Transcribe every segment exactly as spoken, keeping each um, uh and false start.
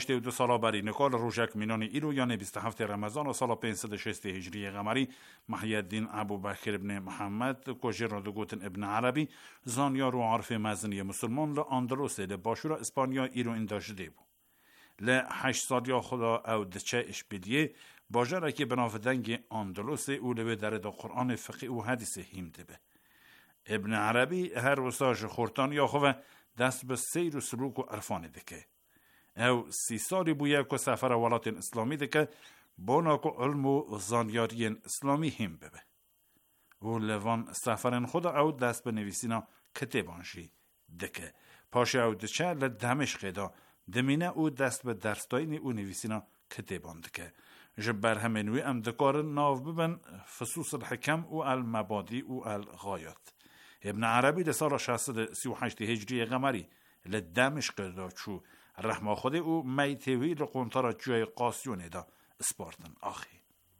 دو سالا بری نکال روژک مینان ایرو یعنی بیست و هفت رمضان و سال پانصد و شصت هجری قمری محی الدین ابوبکر ابن محمد کوجر را دو گوتن ابن عربی زانیار و عارف مزنی مسلمان ل اندلس ل باشورا اسپانیا ایرو انداشته بود. ل هشت سال یا خدا او دچه اشبیلیه باجره که بنافدنگ اندلس او لبه در دا قرآن فقه و حدیث هیمده به. ابن عربی هر وساج خورتان یا خواه دست به سیر و سلوک و عرفان دکه. او سی سالی بویه که سفر ولات اسلامی دکه بانا که علم و زانیاری اسلامی هم ببه. او لوان سفرن خدا او دست به نویسینا کتبانشی دکه. پاشه او دچه لدمشق دا دمینه او دست به درستاین او نویسینا کتبان دکه. جبر همینوی ام دکار ناو ببن فصوص الحکم و المبادی و الغایات. ابن عربی ده سال شصت و سی و هشت هجری قمری لدمشق دا چو رحمه خود او میتوی لقنطار جای قاسیونه دا اسپارتن آخی.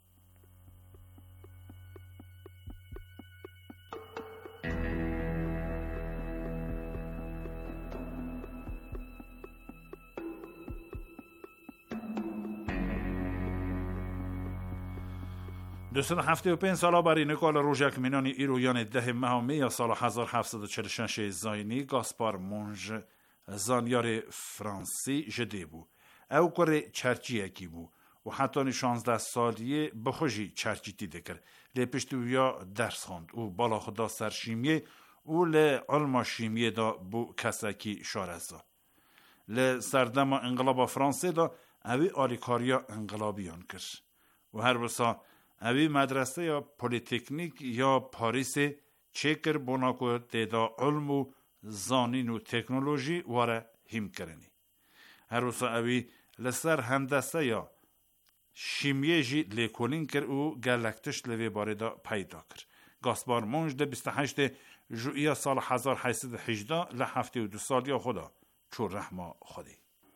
دوستان هفته و پنج سالا برای نکال روژک مینانی ایرویان ده مهامی یا سال هزار و هفتصد و چهل و شش زاینی گاسپار مونژ زانیار فرانسی جده بو. او کره چرچی اکی بو و حتی شانزده سالیه بخوشی چرچی تیده کرد. لی پشتویا درس خوند او بالا خدا سر شیمیه او لی علم شیمیه دا بو کساکی شارزا. لی سردم انقلاب فرانسه دا اوی آلیکاریا انقلابیان کرد. و هر بسا اوی مدرسه یا پولیتکنیک یا پاریس چکر بناکو دیدا علم و زانین و تکنولوژی واره هم کرنی. هر روز اوی لسر هندسه یا شیمیه جی لیکولین کر و گلکتش لوی بارده پیدا کر. گاسپار مونژ ده بیست و هشت ژوئیه سال هزار و هشتصد و هجده لحفته و دو سال یا خدا چون رحمه خودی.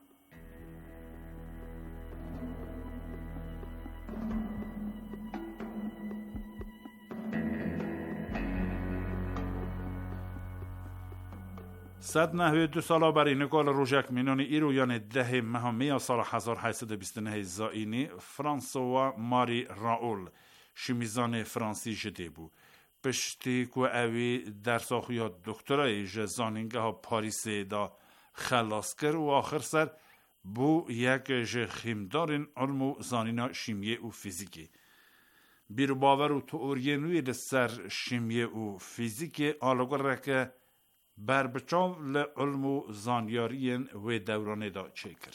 صد نهوی دو سالا برای نکال روژک مینانی ایرو یعنی ده مهامی سال هزار و هشتصد و بیست و نه زاینی فرانسوا ماری راول شمیزان فرانسی جده بو. پشتی که اوی درس آخویا دکترای جزانینگه ها پاریس دا خلاص کر و آخر سر بو یک جخیمدارین علم و زانینا شیمیه و فیزیکی. بیر باور و تئورینوی لسر شیمیه و فیزیکی آلوگر رکه بر بچاو لعلم و زانیارین و دورانه دا چکر.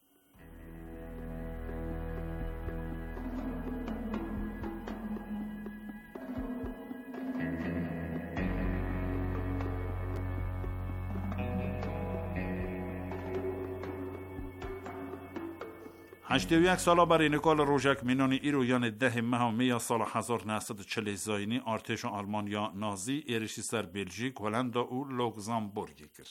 هشت و یک سالا برای نکال روژک مینانی ایرو یعنی ده مهامی سال هزار و نهصد و چهل زاینی ارتش آلمانیا نازی ایرشی سر بلژیک هلند و لوکزامبورگ کرد.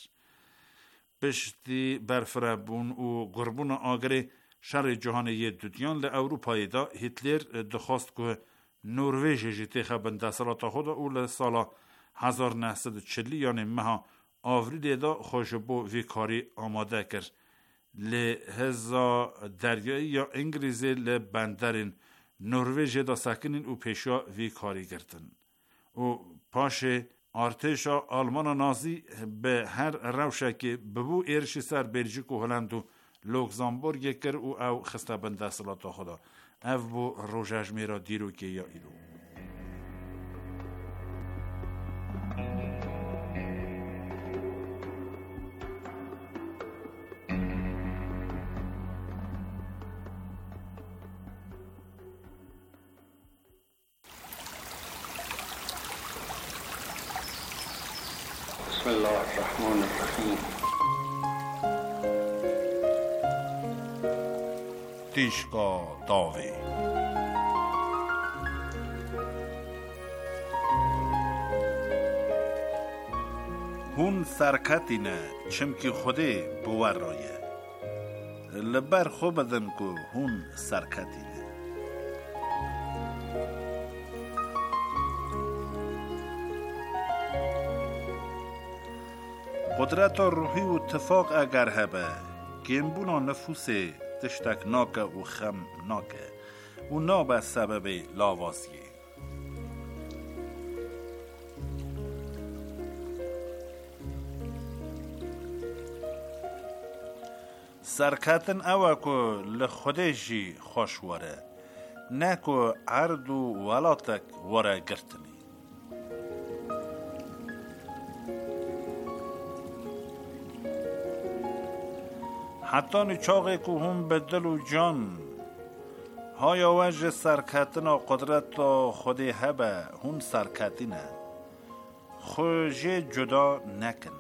پشتی برفرابون و گربون آگری شر جهانی دودیان ل اروپای دا هیتلر دخواست که نروژ جیتی خبن دستالات خود او لسال هزار و نهصد و چهل یعنی مها آوریل دا خوشبو وی کاری آماده کرد. لی هزا دریایی یا انگلیزی لی بندرین نروژ دا سکنین او پیشا وی کاری گرتن. او پاش ارتشا آلمان نازی به هر روشه که ببو ایرشی سر بلژیک و هلند و لوکزامبورگ کر او او خسته بنده سلاتا خدا. او بو روژج میرا دیرو که یا ایرو. بسم الله الرحمن الرحیم. تیشکا داوی هون سرکتینه چمکی خوده بوار رایه لبر خوب بدن که هون سرکتینه قدرت روحی و اتفاق اگر هبه که بونا نفوس تشتکناک و خمناک و نا به سبب لاوازیه. سرکتن اوه که لخودشی خوش وره نه که عرض و ولاتک وره گرتنی. حتی نچاقی که هم به دل و جان های وجه سرکتنا قدرت تا خودی هبه هم سرکتینه خوژه جدا نکن.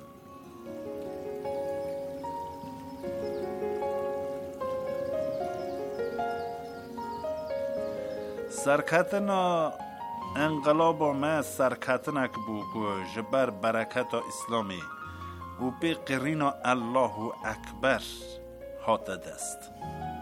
سرکتنا انقلاب ما سرکتنک بو که جبر برکت اسلامی و به قرینا الله اکبر هات دست.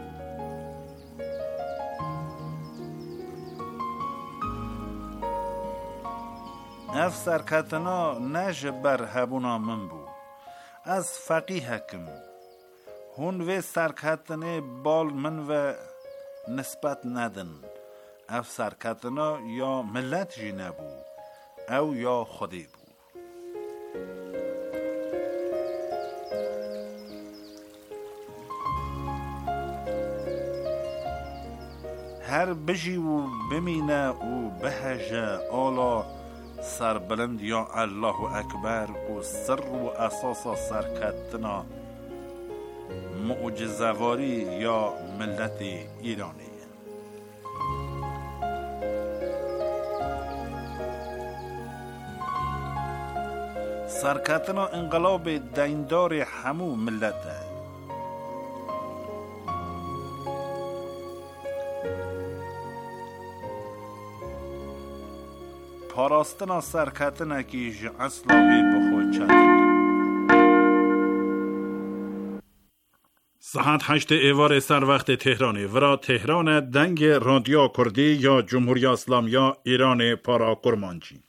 اف سرکتنا نه جبر هبونا من بو از فقیه حکم هون و سرکتنه بال من و نسبت ندن. اف سرکتنا یا ملت جی نبو او یا خودی بو. هر بجی و بمینه و بهجه آلا سربلند یا الله اکبر و سر و اساس سرکتنا معجزه‌واری یا ملت ایرانی. سرکتنا انقلاب دیندار همو ملته. پاراستنا سرکتنا کیش اصلاوی بخود چند. ساعت هشت ایوار سر وقت تهرانی ورا تهران دنگ رادیو کردی یا جمهوری اسلامی یا ایران پارا کرمانچی.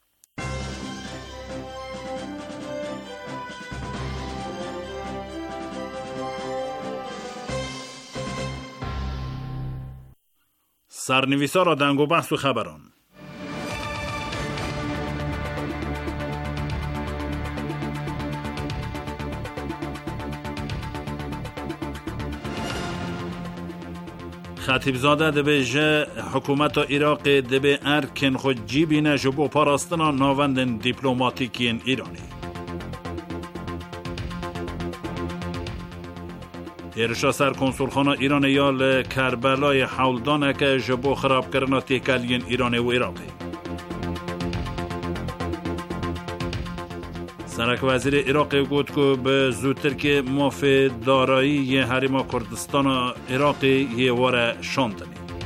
سرنویسا را دنگ و بحث و خبران. خطیب زاده دبه جه حکومت عراق دبه ارکن خود جیبی نجب و پاراستنا ناوندن دیپلوماتیکین ایرانی. ایرشا سر کنسولخانه ایران یا لکربلای حولدانه که جبو خراب کرنا تیکلین ایران و عراقی. سرک وزیر عراقی گفت که به زودتر که مافی دارایی حریم کردستان عراقی یه واره شاندنی.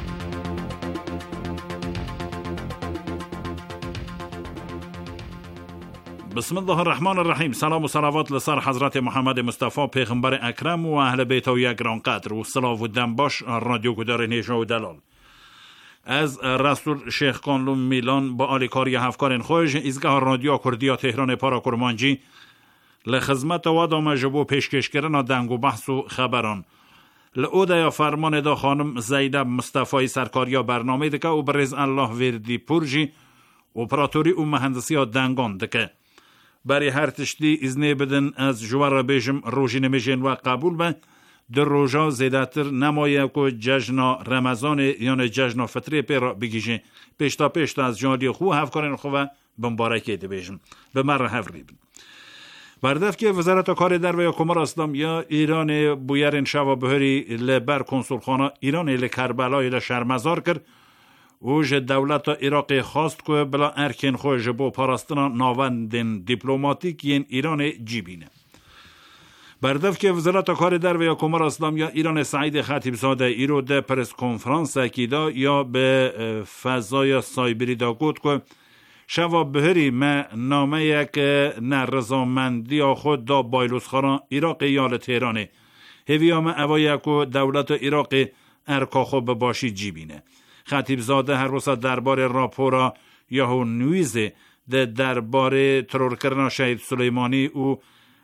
بسم الله الرحمن الرحیم. سلام و صلوات لسر حضرت محمد مصطفی پیغمبر اکرم و اهل بیت و گران قدر و صلاح و دنباش رادیو گدار نیجا و دلال. از رسول شیخ کانلوم میلان با آلیکاری هفکارین خوش ایزگاه رادیو کردیا تهران پارا کرمانجی لخدمت و دام جبو پیشکش کردن دنگ و بحث و خبران لعوده یا فرمان دا خانم زینب مصطفی سرکاریا برنامه دکه و برز الله وردی پورجی اپراتوری و مهندسی دنگان دکه برای هر تشتی ازنه بدن از جوار بیجم روژی نمیجین و قبول به در روژا زیداتر نمایه که جشن رمضان یعنی جشن فطری پر بگیجه پیشتا پیشتا از جانی خو هفکارین خواه بمبارکی ده بیجم به مر هفریب بردف که وزارت کار در و یا کمر اسلام یا ایران بویرین شوا بهری لبر کنسولخانه ایران لکربلای لشرمزار کرد اوج دولت عراق خواست که بلا ارکن خوش با پاراستنا ناوندن دیپلوماتیک این ایران جیبینه. بردف که وزارت کار در و یا کمر اسلام یا ایران سعید خطیب زاده ایرو ده پرس کنفرانس اکیدا یا به فضای سایبری دا گفت که شوا بهری ما نامه یک نرزامندی خود دا بایلوس خاران عراق یا تهرانه هویا ما اوایه که دولت عراق ارکا خوب باشی جیبینه. خطیب زاده هر روز درباره راپورا یهو نویزه ده درباره ترور کردن شهید سلیمانی و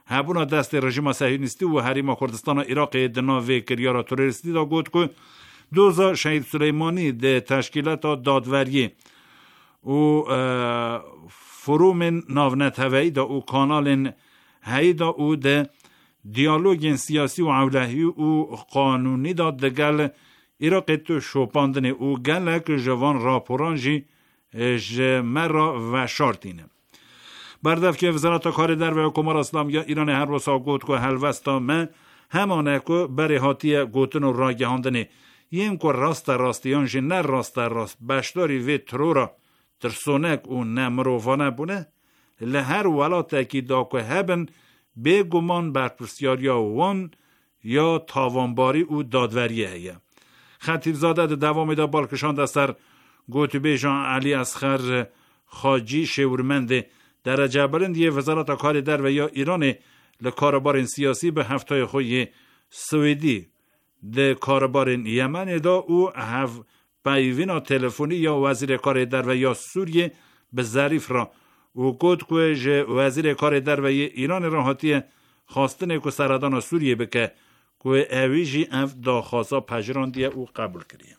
هبونا دست رژیم صهیونیستی و حریم کردستان عراق دناوی کریارا تروریستی دا گفت که دوزا شهید سلیمانی ده تشکیلات دادوری و فروم ناونت هوایی دا و کانال هایی دا و ده دیالوگ سیاسی و اولهی و قانونی دا دگل عراق تو شوپاندن و گلک جوان راپوران جی جمرا و شارتینه. بردف که وزارت کار در و حکومت اسلامی ایران هر وسا گوت که هلوستا من همانه که بری هاتی گوتن و راگهاندنه یم که راست راستیان جی نه راست راست بشداری وی ترورا ترسونک و نمروفانه بونه لهر ولاته که دا که هبن بگمان بر پرسیاریا وان یا تاوانباری و دادوریه هیه. خطیب زاده ده دوام دا بالکشان دستر گوتبه جان علی اصغر خاجی شورمند درجه بلندی وزارت کار در و یا ایران لکاربار سیاسی به هفته خوی سویدی ده کاربار یمن دا او هف پیوینا تلفنی یا وزیر کار در و یا سوریه به ظریف را او گفت که وزیر کار در و ایران راحتی خواستن که سردان سوریه بکه که اویجی اف دا خواستا پجراندیه او قبول کریه.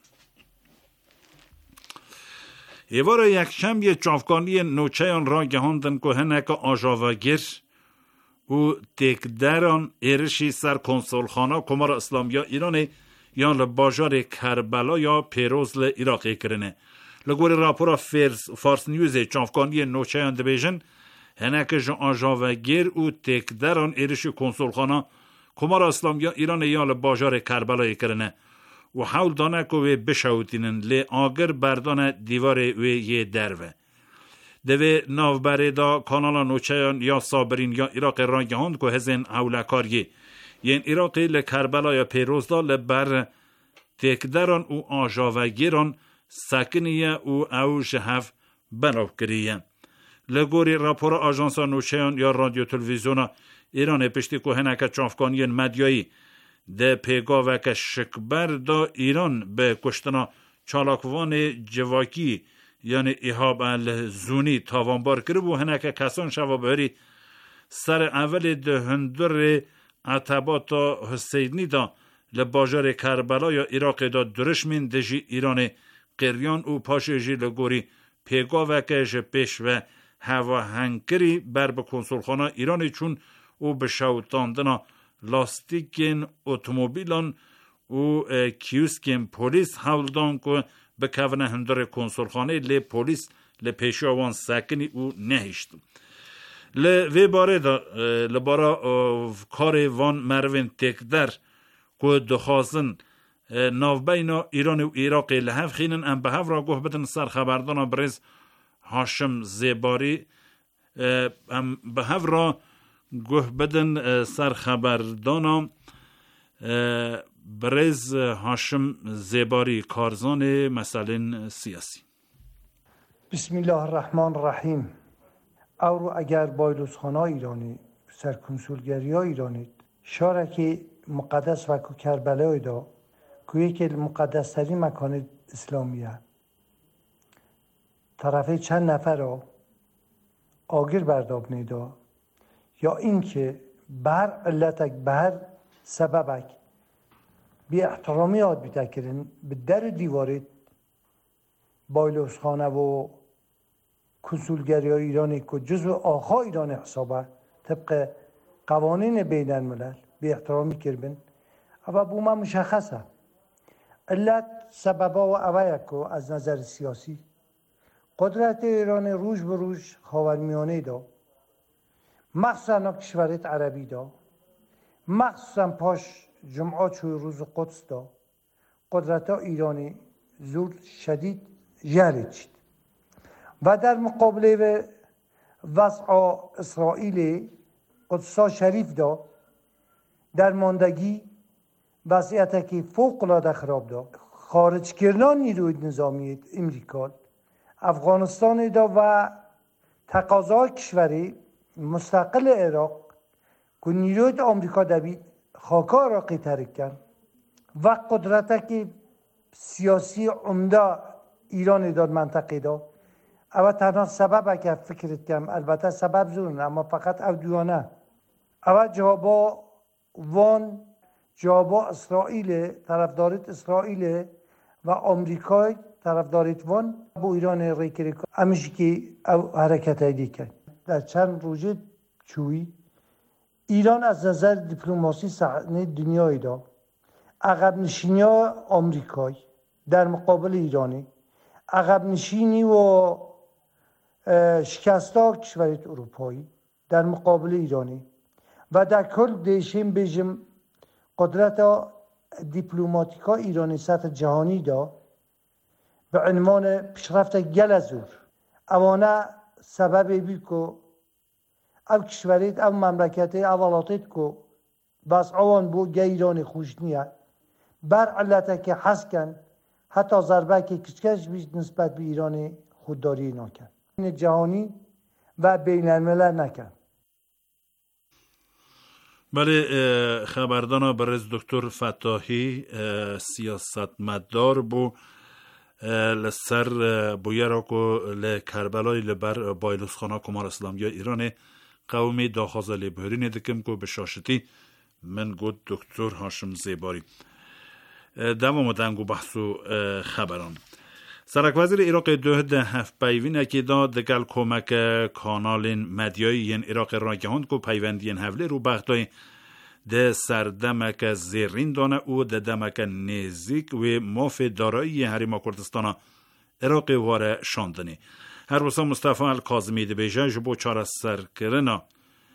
ایوار یک شنبه چافکانی نوچهان را گهاندن که هنک آجاوگر و تکدران ایرشی سر کنسولخانه کمار اسلامی ایران یا لباجار کربلا یا پیروز لعراقی کرنه. لگور راپورا فارس نیوز چافکانی نوچهان دبیجن هنک آجاوگر و تکدران ایرشی کنسولخانه کمار اسلامی ایران یا لباجار کربلا کرنه و حول دانه که وی بشاوتینن لی آگر بردان دیوار وی یه دروه. دوی ناوبره دا کانالا نوچهان یا صابرین یا عراق راگهاند که هزین حولکاریه. یین عراقی لکربلا یا پیروز دا لبر تکدران و آجاوگیران سکنیه و اوش هف بناو کریه. لگوری راپور آژانسا نوچهان یا رادیو تلویزیون ایران پشتی که هنک چافکانی مدیایی ده پیگا و که شکبر دا ایران به کشتنا چالاکوان جواکی یعنی ایهاب الزونی تاوانبار کرد و هنک کسان شوابهری سر اول ده هندر عطبات حسینی دا لباجار کربلا یا عراق دا درشمین دجی ایران قریان و پاشجی لگوری پیگا و که جپش و هوا هنکری بر به کنسولخانه ایران چون او به شوتاندنا لاستیکین اتومبیلان و کیوسکین پولیس حولدان که به کونه هندر کنسولخانه لی پولیس لی پیشاوان سکنی او نهشت. لی وی باره دا لبارا کار وان مروین تکدر که دخوازن ناوبینا ایران و عراق لحف خینن ام به هف را گوه بدن سر خبردان برز هاشم زیباری ام به هف را گوه بدن سر خبردان برز هاشم زیباری کارزان مسائل سیاسی. بسم الله الرحمن الرحیم. او اگر بایلوسخانه ایرانی سرکنسولگری ها ایرانی شارک مقدس و کربلای دا که یکی مقدس ترین مکان اسلامیه طرفه چند نفر را آگر برداب نیدا یا اینکه بر علتک بر سببک بی احترامی آد بیتکرن به در دیوارید بایلوسخانه و کنسولگری های ایرانی که جزو آخا ایران حسابه طبق قوانین بین الملل بی احترامی کربن اما بو ما مشخصه علت سببا و اویکو از نظر سیاسی قدرت ایران روز به روز خاورمیانه دا مخصوصا کشورت عربی دا مخصوصا پاش جمعه چوی روز قدس دا قدرت ایرانی زور شدید جهرید شد و در مقابله وضع اسرائیل قدسا شریف دا در ماندگی وضعیت که فوق العاده خراب دا خارج کردن نیروی نظامی امریکا افغانستان دا و تقاضای کشوری مستقل عراق که نیروی آمریکا دبید خاکا عراقی ترک کن و قدرت که سیاسی عمده ایران داد منطقه دا اما تنها سبب که فکرت کم البته سبب زون اما فقط او دوانه اول جوابا وان جوابا اسرائیل طرفداریت اسرائیل و آمریکای طرفداریت وان بو ایران ریکری همیشه که حرکت هایدی کرد. در چند روزه چوی ایران از نظر دیپلماسی صحنه دنیایی دا عقب نشینی آمریکای در مقابل ایرانی، عقب نشینی و شکستا کشورهای اروپایی در مقابل ایرانی و در کل دیشیم بیجم قدرت دیپلماتیکا ایرانی سطح جهانی دا به عنوان پیشرفت گل زور اوانه سبب بی که او کشوریت او مملکت اولاتیت که بس اوان بو گه ایران خوش نیه بر علته که حس کن حتی ضربه که کچکش بیش نسبت به ایران خودداری نکن جهانی و بین الملل نکن. بله خبردانا برز دکتر فتاحی سیاستمدار بو لسر بویرا کو لکربلای لبر بایلوسخانا کمار اسلامی ایران قومی داخازه لبهرین دکم کو بشاشتی من گود دکتر هاشم زیباری دوام دنگو بحثو خبران. سرک وزیر عراق دوهده هفت پیوین اکیدا دگل کمک کانالین مدیایی ین عراق را گهاند کو پیوندین هفله رو بغدای ده سردمک زیرین دانه او ده دمک نزیک و ماف دارایی حریم کردستان عراق واره شاندنی. هر وسا مصطفی الکاظمی ده بیجه جبو چار سر کرنا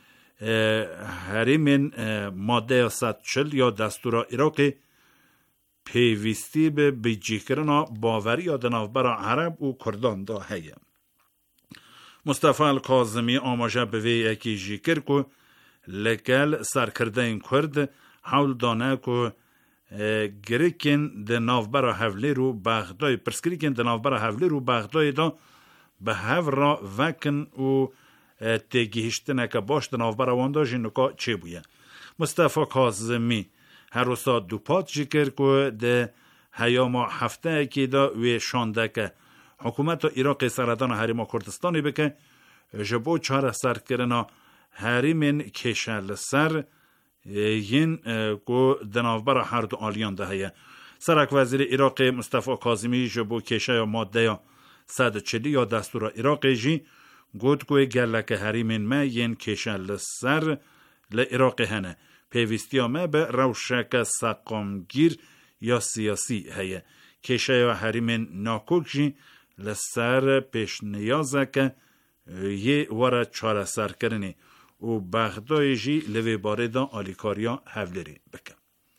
حریم ماده صد چل یا دستور عراقی پیوستی به بیجی کرنا باوری یا دنافبر عرب و کردان دا هیه. مصطفی الکاظمی آماجه به وی اکی جیکر که لکل سرکرده این کرد حول دانه که گریکن دنافبر حولی رو بغدای پرسکریکن دنافبر حولی رو بغدای دا به هف را وکن و تگیهشتنه که باش دنافبر واندا جنوکا چه بویه. مصطفی کاظمی هر روزا دو پات جکر که ده هیاما هفته که دا وی شانده که حکومت عراق سردان حریم کردستانی بکه جبو چهار سر کرنا حریم کشل سر ین که دنافبر هر دو آلیان ده هیه. سرک وزیر عراق مصطفی کاظمی جبو کشه یا ماده یا صد چلی یا دستور عراق جی گود که گلک حریم ما ین کشل سر لعراق هنه پیوستی همه به روشک سقامگیر یا سیاسی هیه. کشه یا حریم ناکوک جی لسر پیش نیازه که یه وره چاره سر کرنی و بغدای جی لوی باره دا آلیکاریا حولری بکن.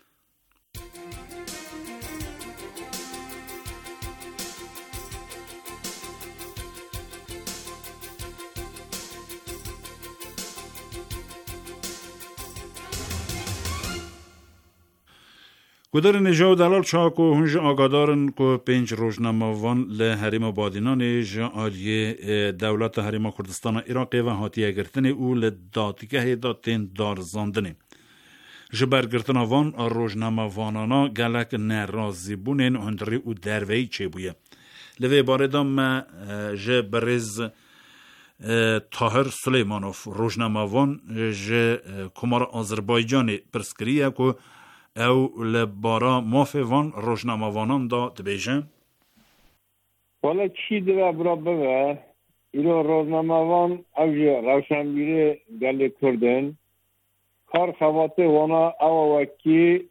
گودر نجاو دلال چاک و هنج آگادارن که پنج روزنامه‌وان له حریم بادینان جالی دولت حریم کردستان عراق و هاتیه گرتن او له دادگاه دادن دارزاندنی. جبرگرتن وان روزنامه‌وانانا گلک نرازی بونن هندری او دروی چه بویه. لوی باردام جبرز طاهر سلیمانوف روزنامه‌وان ج کمار آذربایجانی پرسکریه که او لبارا موفوان روزنامه‌وانان دا دبیجن؟ والا چی دوه برا بوه ایرو روزنامه‌وان او روشنبیری گلی کردن کار خواته وانا او وکی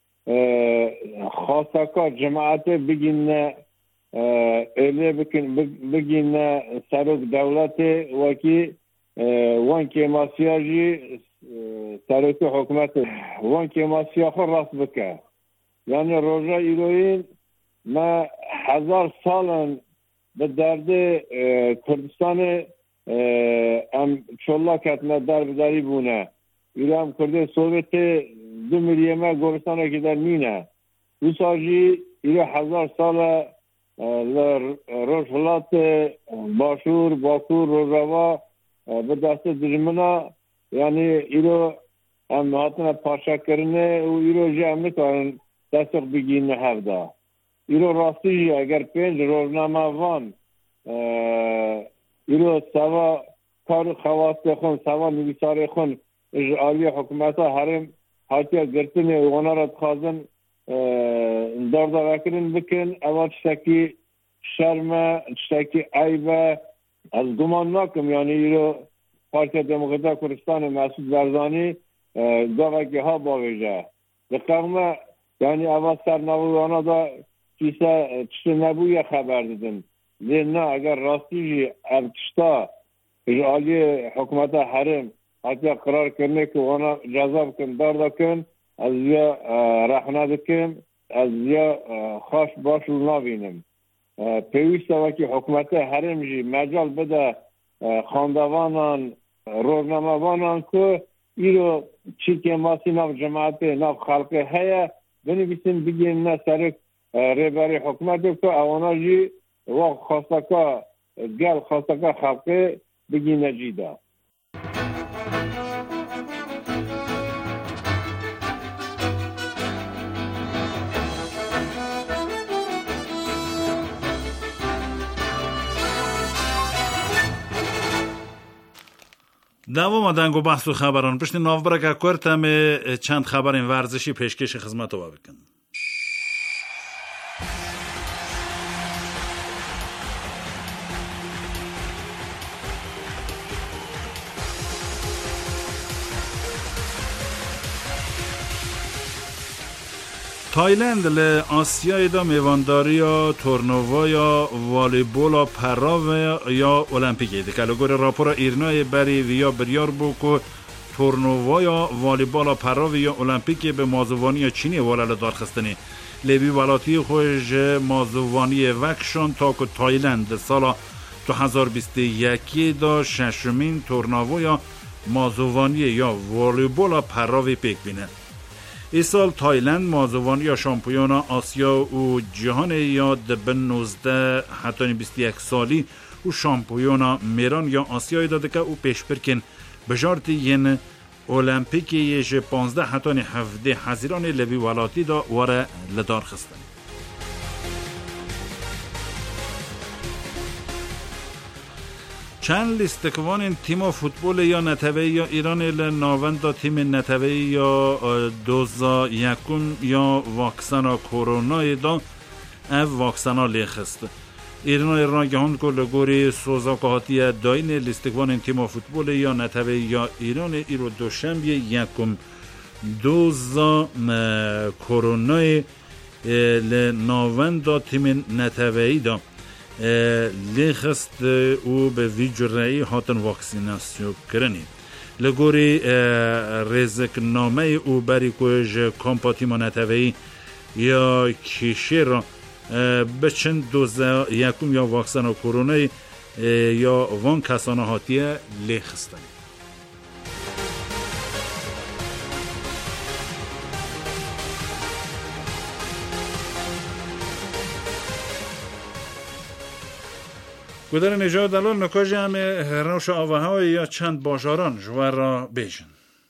خاصکا جماعت بگین ایله بگین سروک دولت وکی وان که ماسیاجی سروک حکومت وان که ماسیا خود راست بکه یعنی روژا ایروین ما هزار سالن به درد کردستان ام چولا کتنا در بداری بونه ایرو هم کرده سوویت دو میلیمه گورستانه که در نینه دو ساجی ایرو هزار سال روشلات باشور باکور روژاوا به دست درمنا یعنی ایرو هم هاتنا پاشا کرنه و ایرو جه هم نکارن دستق بگین هفته ایرو راستی جی اگر پنج روزنامه وان ایرو سوا کار خواست خون سوا نویسار خون اجعالی حکومت هرم حتی گرتن وانا را تخازن دار دار کردن بکن اول شکی شرم شکی عیبه از گمان نکم یعنی ایرو پارتی دموکرات کردستان مسعود برزانی گاوگه ها باویجه دقیقا یعنی اول سرنووانا دا چیسا چیسا نبویه خبر دادن لینا اگر راستی جی ارتشتا اجعالی حکومت حرم حتی قرار کرنه که وانا جذاب کن دار کن از یا رحنه دکن از یا خوش باش رو نبینم پیوسته وکی حکومت حرم جی مجال بده خاندوانان روزنامه‌وانان که ایرو چی که ماسی ناف جماعت ناف خلقه هیا بنویسیم بگیم نه سر رهبری حکومت که اوانا جی و خواستکا گل خواستکا خلقه بگی نجیده دوام دنگ و بحث و خبران پشت ناوبرک اکورتم چند خبر این ورزشی پیشکش خدمت رو بکن. تایلند ل آسیای دا میوانداری یا تورنووا یا والیبول پراو یا المپیکی ده کلگور راپور ایرنای بری ویا بریار بو که تورنووا یا والیبول پراو یا المپیکی به مازوانی چینی ولال دارخستنی لیبی ولاتی خوش مازوانی وکشان تا که تایلند سال دو هزار و بیست و یک دا ششمین تورنووا یا مازوانی یا والیبول پراو پیک بینه. این سال تایلند مازوانی یا شامپیون آسیا و جهان یا دبن نوزده حتی بیست و یک سالی و شامپیون میران یا آسیای داده که او پیش برکن بجارت ین المپیکی یش پانزده حتی هفده حزیران لبی ولاتی دا واره لدار خستن. چند لیستکوان تیم فوتبال یا نتوی یا ایران لناوند دا تیم نتوی یا دوزا یکم یا واکسنا کورونای دا او واکسنا لیخست. ایران را گهان که لگوری سوزا کهاتی داین لیستکوان تیم فوتبال یا نتوی یا ایران ایرو دوشنبه یکم دوزا کورونای لناوند دا تیم نتوی دا لیخست او به ویجرعی هاتن واکسیناسیون کرنی لگوری رزق نامه او بری کج کامپاتی منطوی یا کیشه را به چند دوزه یکم یا واکسن کرونا یا وان کسانه هاتیه لیخستن. گودر نجات دلال نکاجی همه روش آوه های یا چند باشاران جوار را بیشن.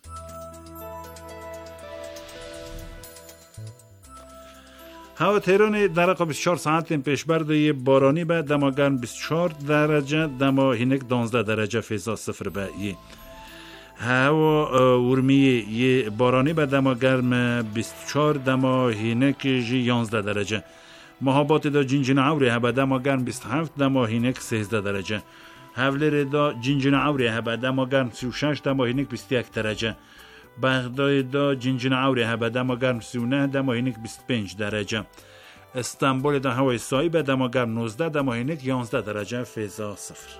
هوا تهران در رقم بیست و چهار ساعت پیش برده بارانی به دما گرم بیست و چهار درجه دما هینک دوازده درجه فضا صفر به یه. هوا ورمی یه بارانی به دما گرم بیست و چهار دما هینک یازده درجه. محابات دا جنجن عوری هبه دما گرم بیست و هفت دما هینک سیزده درجه. حولر دا جنجن عوری هبه دما گرم سی و شش دما هینک بیست و یک درجه. بغداد دا جنجن عوری هبه دما گرم سی و نه دما هینک بیست و پنج درجه. استانبول دا هوای سایبه دما گرم نوزده دما هینک یازده درجه فضا صفر.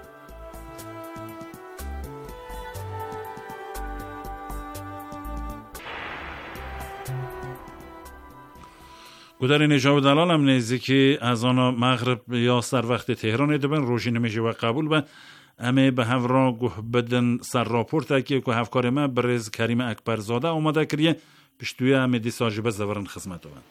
گودر نجات دلال هم نزدیکی از آن مغرب یا سر وقت تهران دبن روشی نمیشه و قبول به همه به هفرا گوه بدن سر راپورت که که هفکار ما برز کریم اکبرزاده اومده کریه پشتوی همه دی ساجبه زورن خدمت دارن.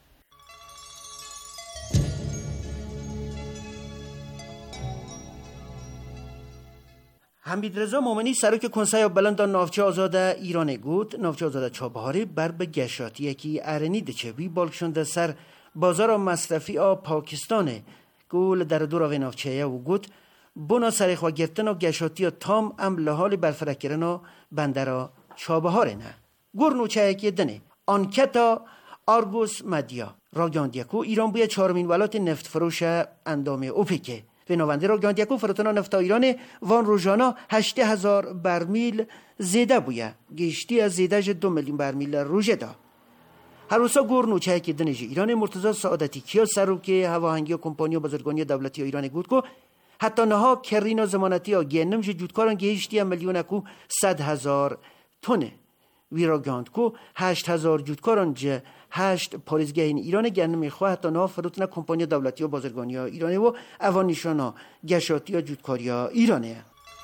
حمیدرضا مومنی سرک کنسای بلند ناوچه آزاد ایران گوت ناوچه آزاد چابهاری بر به گشاتی یکی ارنی دچوی بالکشنده سر بازار مصرفی آ پاکستان گول در دور آوه ناوچه و گوت بنا سرخوا گرتن و گشاتی تام ام لحال برفرکرن و بندر چابهار نه گورنو چایکی دنه آنکتا آرگوس مدیا راگاندیکو ایران بویا چهارمین ولایت نفت فروش اندام اوپک و نوانده راگاندیکو فراتنا نفت ایران وان روزانه هشت هزار برمیل زیده بویا گشتی از زیدهش دو میلیون برمیل روزه دا هر روزا گورنو چایکی دنه ایران مرتضی سعادتی کیا سروک هواهنگی و کمپانی و بزرگانی دولتی ایران گفت کو حتی نها کرینا زمانتی ها گینم جه جودکاران گهشتی میلیون اکو صد هزار تونه ویراگاند کو هشت هزار جودکاران جه هشت پاریزگه این ایران گنم خواه حتی نها فروتنا کمپانی دولتی و بازرگانی ها ایرانه و اوانیشان ها گشاتی ها جودکاری ها ایرانه.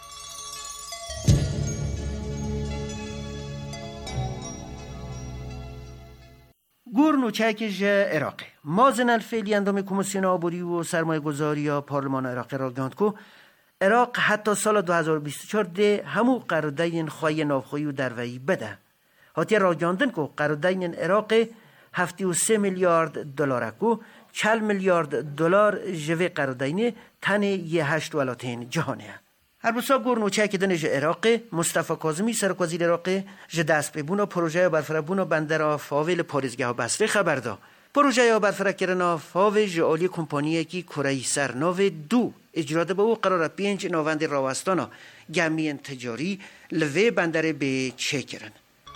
گورنو چکش عراق مازن الفعلی اندام کمیسیون آبوری و سرمایه گذاری یا پارلمان عراق را گاند کو عراق حتی سال دو هزار و بیست و چهار ده همو قرارداد خواهی نافخویی و درویی بده حتی را گاندن کو قرارداد عراق هفته و سه میلیارد دلار کو چل میلیارد دلار جوه قرارداد تن یه هشت ولایتین جهانه. هر بسا گورنو چه که دنج عراق مصطفی کاظمی سرک وزیر عراق ج دست به بونا پروژه برفرابونا بندر فاول پاریزگاه بصره خبر دا پروژه برفرا کردن فاول جالی کمپانی کی کره سر نو دو اجرا ده به او قرار پنج نوند راوستانا گمی تجاری لوی بندر به چه کردن.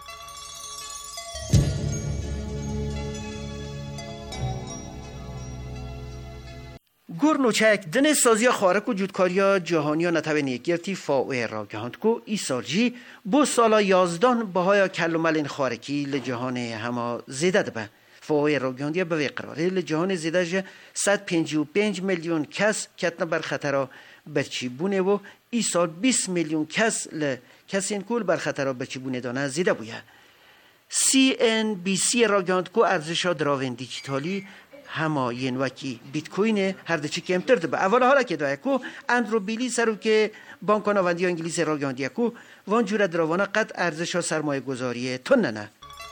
گورنو چک دن سازی خارک و جودکاریا جهانی نتوین یکیرتی فاوه را گهاند کو ای سال جی بو سالا یازدان بهای کلمل این خارکی لجهان هما زیده ده فاوه را گهاندیا به قراره لجهان زیده جه صد و پنجاه و پنج میلیون کس کتنا بر خطر برچی بونه و ای سال بیست میلیون کس ل کسی این کول بر خطر برچی بونه دانه زیده بویه. سی ان بی سی را گهاند کو ارزشا دراوین دیجیتالی هما ین وکی بیت کوین هر دچی کمتر ده به اول حالا که دایه کو اندرو بیلی سرو که بانکان آوندی انگلیس را گاندیه کو وان جوره دراوانا قد ارزش ها سرمایه گذاریه تن نه.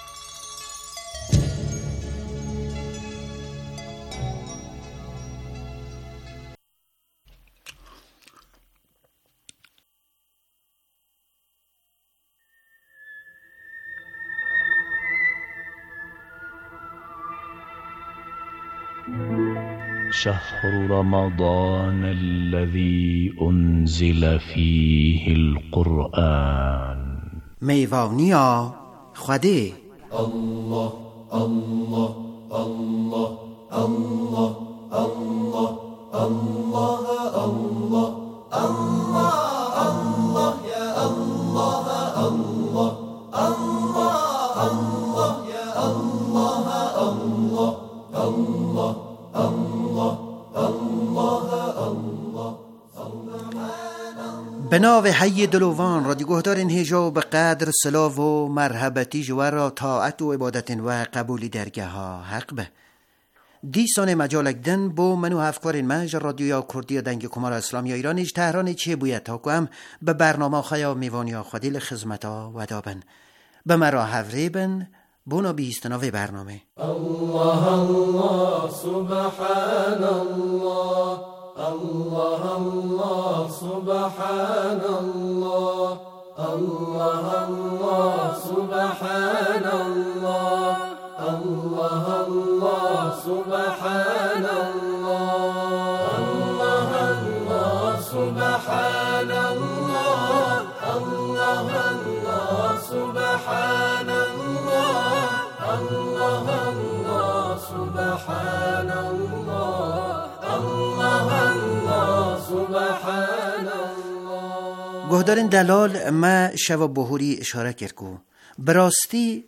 شهر رمضان الذي أنزل فيه القرآن میوانیا خواده الله الله الله الله الله الله الله الله الله يا الله الله الله الله يا الله الله الله الله به ناو حی دلوان رادیوگهدار این هجا به قدر سلاو و مرحبتی جوار را طاعت و عبادت و قبولی درگه ها حق به دیسان مجالک دن بو منو هفکار مج رادیویا کردی دنگ کمار اسلامی ایرانیش تهرانی چه بوید تا که هم به برنامه خیا میوانیا خودیل خزمتا و دابن به مرا هفره بن بونا بیستناوی برنامه الله الله سبحان الله الله الله سبحان الله الله الله سبحان الله الله الله سبحان الله الله الله سبحان الله الله الله سبحان الله الله الله سبحان الله گهدارین دلال ما شوا بهوری اشاره کرد کو براستی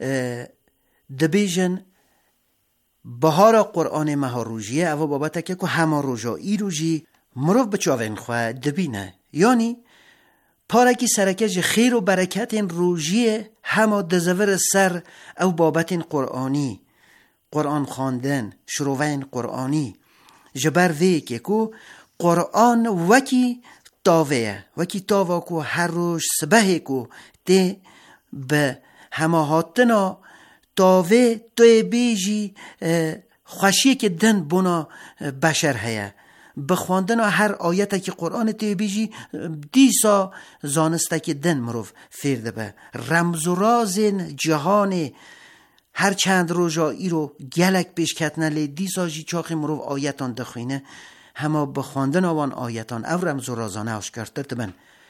دبیجن بهار قرآن مهاروجیه او بابتا که که همه روژا ای روژی مروف بچاوین خواه دبینه یعنی پارکی سرکج خیر و برکت این روژیه همه دزور سر او بابت قرآنی قرآن خواندن شروعین قرآنی جبر وی که کو قرآن وکی تاوه وکی تاوه کو هر روز سبه کو تی به همه هاتنا تاوه توی بیجی خوشی که دن بنا بشر هیا بخواندن هر آیت که قرآن تی بیجی دیسا زانسته که دن مروف فرده به رمز و راز جهان هر چند روزا ای رو گلک پیش کتنه لی دیسا جی چاقی مروف آیتان دخوینه همه بخواندن آوان آیتان او رمز و رازانه آشکارتر تبن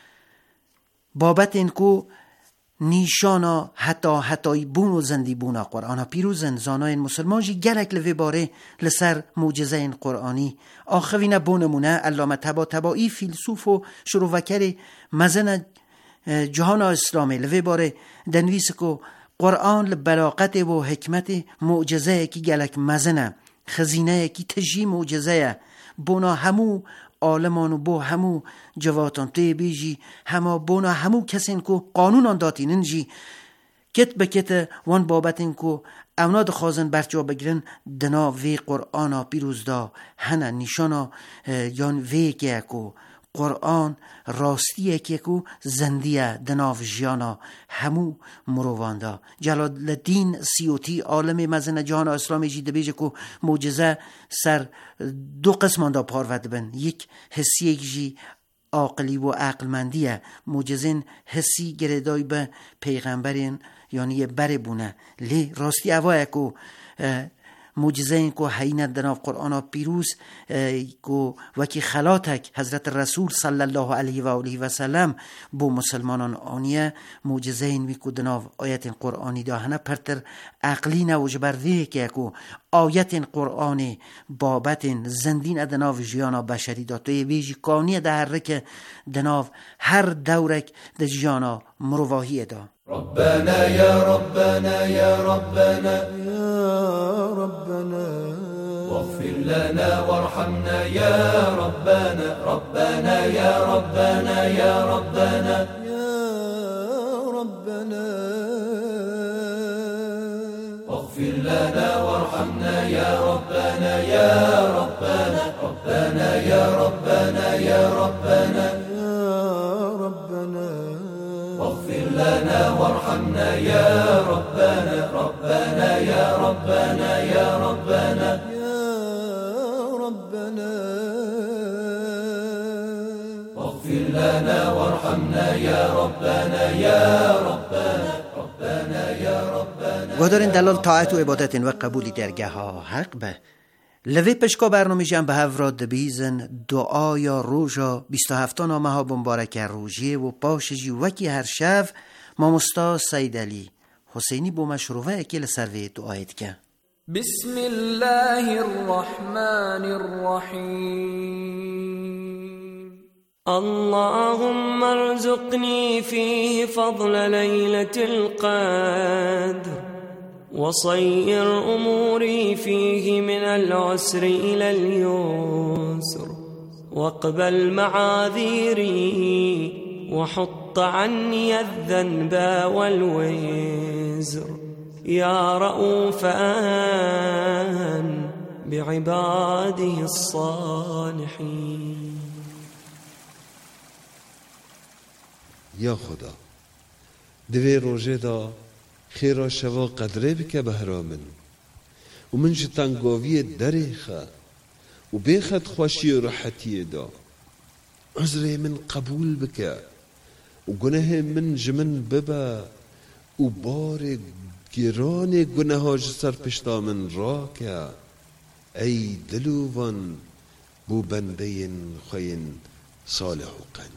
بابت این که نیشانا حتی حتی بون و زندی بونا قرآن پیروزن زانای مسلمان جی گلک لوی باره لسر موجزه این قرآنی آخوین بونمونه علامه تبا تبایی فیلسوف و شروفکر مزن جهان اسلامی لوی باره دنویس که قرآن لبلاغت و حکمت معجزه کی گلک مزنه خزینه کی تجی معجزه بونا همو عالمان و بو همو جواتان توی بیجی همه بونا همو کسین کو قانون آن داتینن جی کت به کت وان بابتین کو اوناد خوازن برچا بگیرن دنا وی قرآن پیروز دا هنه نشانا یان وی که کو قرآن راستیه که کو زندیه دناف جیانا همو مرواندا جلال الدین سیوطی عالم مزن جهان اسلامی جی دبیجه کو معجزه سر دو قسمان دا پارود بن یک حسی یک جی عاقلی و عقلمندیه معجزین حسی گردای به پیغمبرین یعنی بره بونه لی راستی اوایه کو معجزه این که حینت دناف قرآن پیروز که وکی خلاتک حضرت رسول صلی الله علیه و آله و سلم بو مسلمانان آنیه معجزه این که دناف آیت قرآنی داهنه پرتر عقلی نوج برده که که آیت قرآن بابت زندین دناف جیانا بشری داتوی ویجی کانی ده هر که دناف هر دورک ده جیانا مرواهی دا ربنا يا ربنا يا ربنا يا ربنا واغفر لنا وارحمنا يا ربنا ربنا يا ربنا يا ربنا يا ربنا واغفر لنا وارحمنا يا ربنا يا ربنا ربنا يا ربنا يا ربنا يا ربنا واغفر لنا وارحمنا يا ربنا ربنا يا ربنا يا ربنا يا ربنا واغفر لنا وارحمنا يا ربنا يا ربنا ربنا يا ربنا گادارین دلال طاعت و عبادت و قبولی درگاه ها حق به لوی پشکا برنامه جنب هفراد بیزن دعا یا روژا بیست و هفتان نامه ها بمبارک روژیه و پاشجی وکی هر شف ما مستا سید علی حسینی بو مشروفه اکیل سروی دعایت که بسم الله الرحمن الرحیم اللهم ارزقني فيه فضل ليلة القدر وصير أموري فيه من العسر إلى اليسر واقبل معاذيري وحط عني الذنب والوزر يا رؤوفا بعباده الصالحين. یا خدا دوی روژه دا خیرا شوا قدره بکه بهرا من و من جتنگاوی دریخه و بیخد خوشی و راحتی دا عذر من قبول بکه و گناه من جمن ببه و بار گران گناه سر پشتا من را که ای دلوان بو بنده خوین صالح و قنج.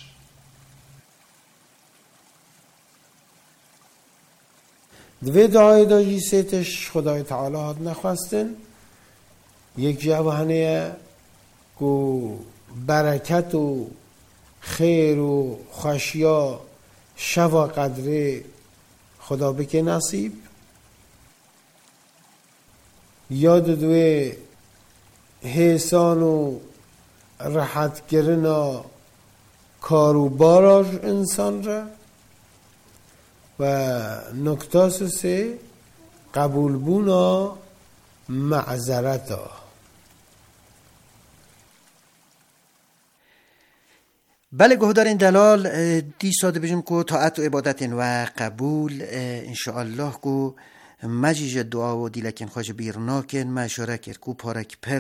دوی دعای دا جی سیتش خدای تعالی هات نخواستن یک جوانه کو برکت و خیر و خوشیا شوا قدره خدا بکه نصیب یاد دوی حسان و راحت گرنا کارو باراج انسان را و نکتاس سه قبول بونا معذرتا. بله گهدارین دلال دی ساده بجیم که طاعت و عبادت و قبول انشاءالله که مجیج دعا و دیلکن خواج بیرناکن ما شرکر کو پارک پر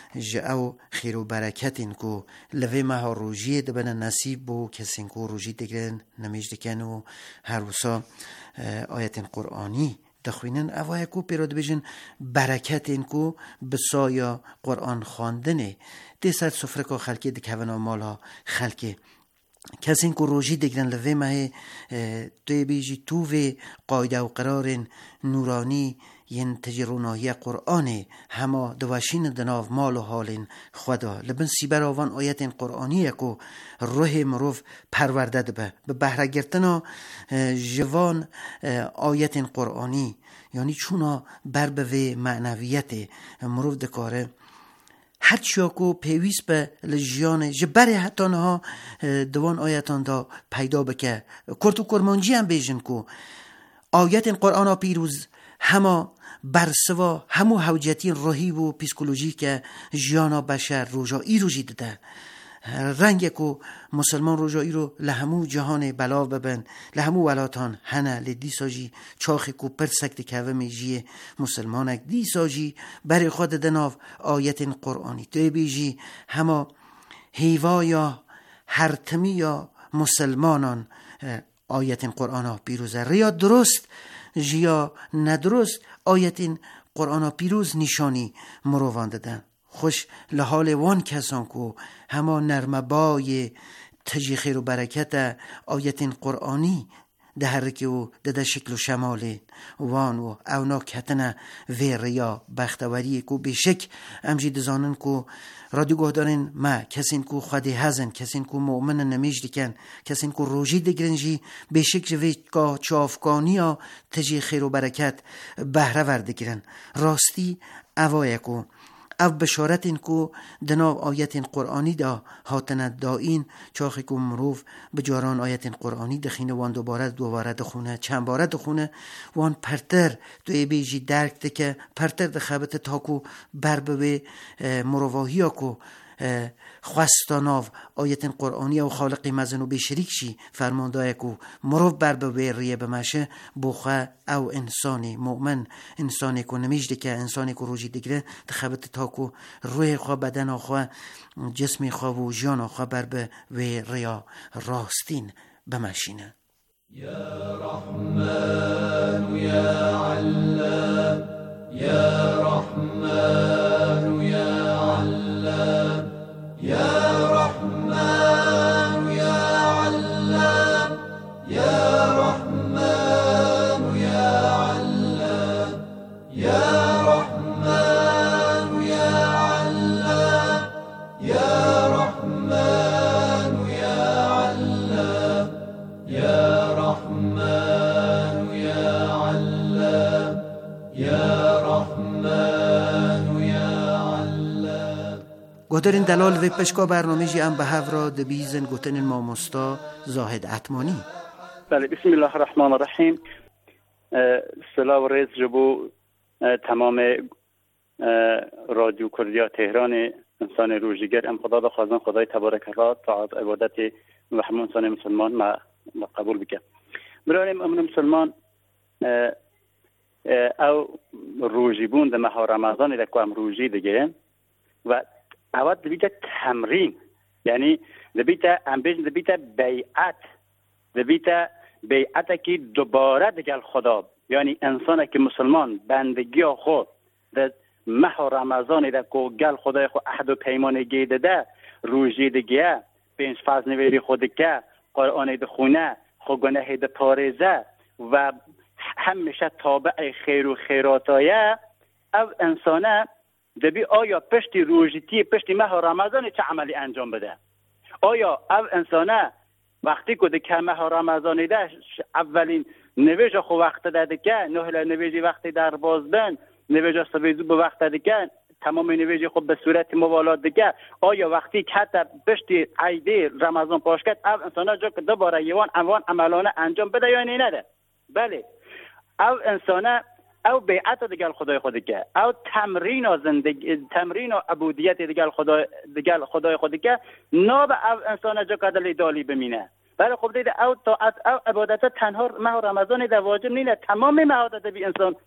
جاو خیر و برکتین کو لوی مها روژی دبن نصیب بو کسین کو روژی دگرن نمیج دکن و هر وسا آیت قرآنی دخوینن اوای کو پیرود بجن برکتین کو بسایا قرآن خواندنه دی سر سفره کو خلکی دکونا مالا خلکی کسین کو روژی دگرن لوی مه توی بیجی تو و قاعده و قرار نورانی ین تجروناهی قرآن هما دواشین دناو مال و حال خدا لبن سیبر آوان آیت قرآنی کو روح مروف پرورده به به بهره گرتنا جوان آیت قرآنی یعنی چونا بر به معنویت مروف دکاره هر چیا کو پیویس به لجیان جبر حتی نها دوان آیتان دا پیدا بکه کرد و کرمانجی هم بیجن کو آیت قرآن پیروز هما برسوا همو حوجتی روحی و پیسکولوژی که جیانا بشر روژا ای روژی دده رنگ کو مسلمان روژا ای رو لهمو جهان بلا ببن لهمو ولاتان هنه لدی ساجی چاخی کو پرسکت که میجی مسلمانک دی ساجی بر خود دناف آیت قرآنی توی بیجی هما هیوایا هرتمی یا مسلمانان آیت قرآن پیروزه ریا درست جیا ندرست آیت قرآن پیروز نشانی مروان دادن خوش لحال وان کسان کو هما نرمبای تجی خیر و برکت آیت قرآنی ده حرکی و ده شکل و شمال وان و اونا کتنه وی ریا بختوری کو بشک امجی دزانن کو رادیو گهدارن ما کسین کو خودی هزن کسین کو مؤمن نمیج دیکن کسین کو روژی دگرنجی بشک جوی کا چافکانی ها تجی خیر و برکت بهره وردگیرن راستی اوای کو او بشارت این کو دناو آیت قرآنی دا هاتن دائین چاخی کو مروف بجاران آیت قرآنی دخینه وان دوباره دوباره دخونه چند باره دخونه وان پرتر تو ای بیجی درک دکه پرتر دخبت تا کو بربوه مروواهی ها کو خواستاناو آیت قرآنی و خالقی مزن و بشریک شی فرمانده کو مروف بربوه ریه بمشه بوخه او انسانی مؤمن انسانی کو نمیجده که انسانی کو روژی دیگره دخبت تا کو روی خواه بدن خواه جسمی خواه و جان خواه بربوه ریا راستین بمشینه یا رحمن یا علام یا رحمن یا علام یا رحمن یا علام یا رحمن یا علام یا رحمن یا علام یا رحمن یا علام یا رحمن یا علام یا رحمن یا علام. گوترین دلال و پشکا برنامه جی ام به هفرا دبیزن گوتن ماموستا زاهد عتمانی. بله بسم الله الرحمن الرحیم. سلام و رئیس جبو تمام رادیو کردیا تهران انسان روزیگر ام خدا دا خوازن خدای تبارک الله طاعت عبادت و همه انسان مسلمان ما قبول بکن. برای امن مسلمان او روزی بون ده ماه رمضان ده که هم روزی دیگه و اول دبیت تمرین یعنی دبیت امبیش دبیت بیعت دبیت بیعت که دوباره دیگه خدا یعنی انسان که مسلمان بندگی خود ده ماه رمضان ده که گل خدای خود عهد و پیمان گیده ده روزی دیگه پنج فرض نویری خود که قرآن ده خونه خود گناه ده پارزه و همیشه تابع خیر و خیراتایه او انسانه دبی آیا پشتی روزیتی پشتی ماه رمضان چه عملی انجام بده آیا او انسانه وقتی که که ماه رمضان ده اولین نویج خو وقت داده که نه نویجی وقتی در بازبن نویج سویزو به وقت داده که تمام نویجی خود به صورت موالات دیگه آیا وقتی که حتی پشتی عیده رمضان پاش کرد او انسانه جا که دوباره یوان اموان عملانه انجام بده یا نده بله او انسانه او بیعت دیگه خدای خود که او تمرین زندگی تمرین عبودیت دیگه خدای دیگه خدای خود که ناب او انسان جا کدلی دالی بمینه بله خب دیده او طاعت او عبادت تنها ماه رمضان ده واجب نیست تمام معادات بی انسان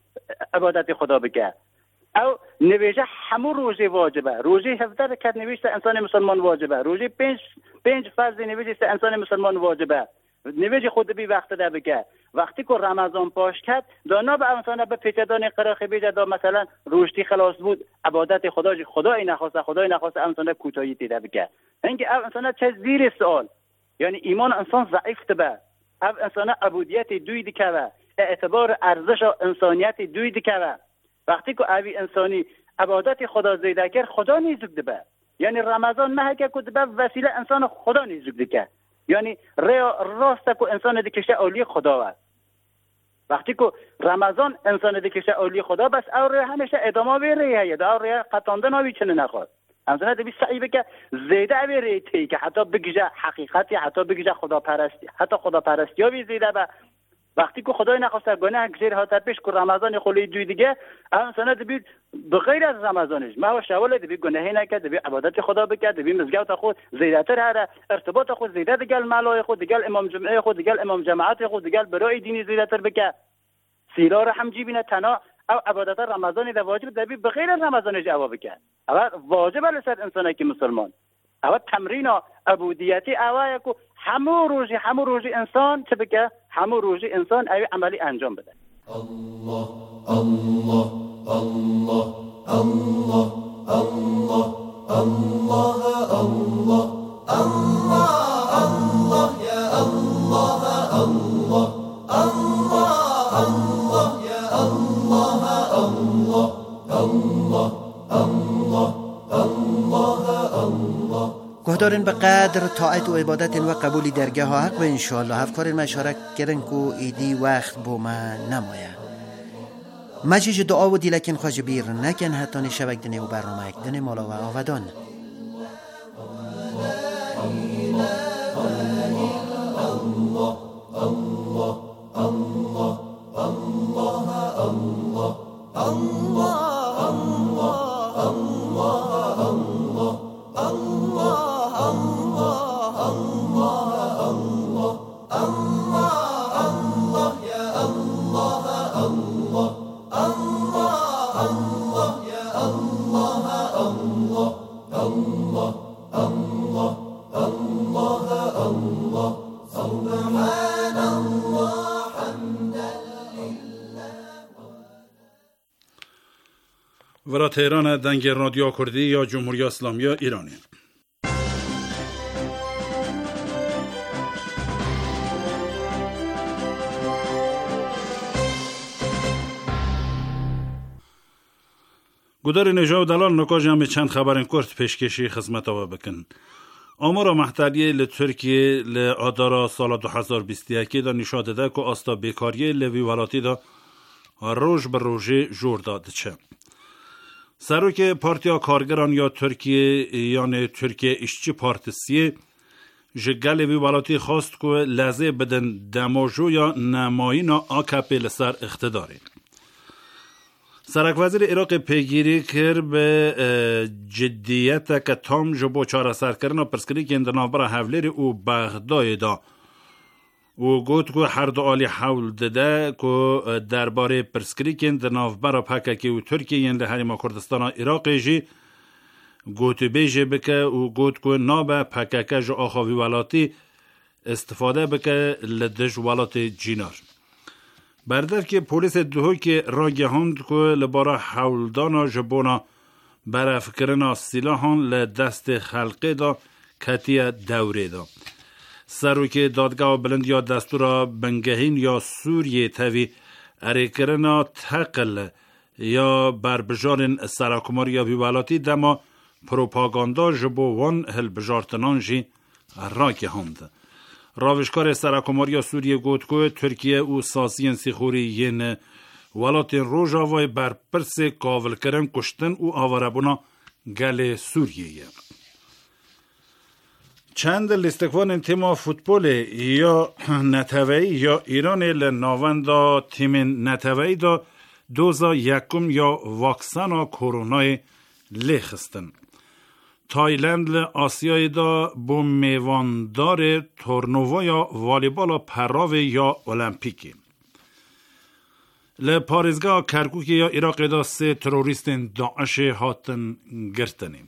عبادت خدا بکه. او نویجه همون روزه واجبه، روزه هفته رکعت نوشته انسان مسلمان واجبه، روزه پنج پنج فرض نوشته انسان مسلمان واجبه. نویجه خود بی وقت ده بکه. وقتی که رمضان پاش کرد دانا به انسان به پیچدان قراخی بیجه دا مثلا روشتی خلاص بود عبادت خدا خدای نخواسته خدای نخواسته انسان کوتاهی دیده بکه. اینکه او انسان چه زیر سوال، یعنی ایمان انسان ضعیف به، او انسان عبودیت دوی دیکه، اعتبار ارزش و انسانیت دوی دیکه. وقتی که اوی انسانی عبادت خدا زیده کرد خدا نیزک ده به، یعنی رمضان نه که کد به وسیله انسان خدا نیزک دیکه، یعنی راست که انسان دیکشه اولی خدا است. وقتی که رمضان انسان دیکشه اولی خدا بس او همیشه ادامه بیره یا دا او قطانده ناوی چنه نخواد. انسان دی سعی بکه زیده بیره تی که حتی بگیجه حقیقتی، حتی بگیجه خدا پرستی، حتی خدا پرستی ها بی زیده به. وقتی که خدای نخواسته گناه گزیر هات پیش که رمضان خلی دوی دیگه انسان دی بغیر از رمضانش ما شوال دی گناهی نکرد، دی عبادت خدا بکرد، دی مزگوت خود زیده تر هره، ارتباط خود زیده دیگه ملای خود دیگه امام جمعه خود دیگه امام جماعت خود دیگه برای دینی زیده تر بکرد. سیرا را هم جیبینه تنا او عبادت رمضان دی واجب دی بغیر از رمضانش جواب بکرد. اول واجب لسر انسان که مسلمان اول تمرین عبودیتی اوایه که همو روزی همو روزی انسان چه بگه همو روزی انسان اوی عملی انجام بده. الله الله الله الله الله الله الله الله الله یا الله الله الله الله یا الله الله الله الله الله الله. گهدارن به قدر طاعت و عبادت و قبولی درگاه ها حق و انشاءالله هفکار مشارک کرن کو ایدی وقت بوما نمایه مجیج دعا و دیلکن خواج بیر نکن حتی نشوک دنه و برنامه اک دنه مالا و آودان. ورا تهران دنگ رادیو کردی یا جمهوری اسلامی ایرانی. گودار نجا و دلال نکاج همه چند خبرین کرد پیشکشی خدمت آوا بکن. آمار محتلیه ل ترکیه ل آدارا سال دو هزار و بیست و یک دا نشان داده که آستا بیکاری لوی ولاتی دا روز به روزی جور داده چه. سروک پارتیا کارگران یا ترکیه یعنی ترکیه اشچی پارتیسیه جگل وی ولاتی خواست که لحظه بدن دماجو یا نمایین آکپی لسر اقتداری. سرک وزیر عراق پیگیری کر به جدیت که تام جبو چاره سر کردن پرسکری که اندنابر حولیر او بغدای دا و گوت که هر دو آلی حول داده که درباره پرسکری که اندنابر پاککی و ترکیه یند حریم کردستان عراقی جی گوت بیجه بکه و گوت که نابه پاککه جو آخوی ولاتی استفاده بکه لدج ولاتی جینار. بردر که پولیس دوهی که را گهاند که لبارا حولدانا جبونا برافکرنا سلاحان لدست خلقه دا کتی دوره دا. سرو که دادگاه بلند یا دستورا بنگهین یا سوریه تاوی اریکرنا تقل یا بربجارن سراکمار یا بیوالاتی دما پروپاگاندا جبو وان هل بجارتنان جی را گهاند. راوشکار سراکماریا سوریه گوت که ترکیه و ساسین سیخوری ین ولاتین روژاوای بر پرس کاول کرن کشتن و آواربونا گل سوریه. چند لیستکوان تیم فوتبال یا نتوی یا ایران لناوندا تیم نتوی دا دوزا یکم یا واکسن کرونای لیخستن. تایلند آسیای دا بو میواندار تورنووا یا والیبال پراو یا المپیکی. لپارزگاه کرکوک یا عراق دا سه تروریست داعش هاتن گرتنیم.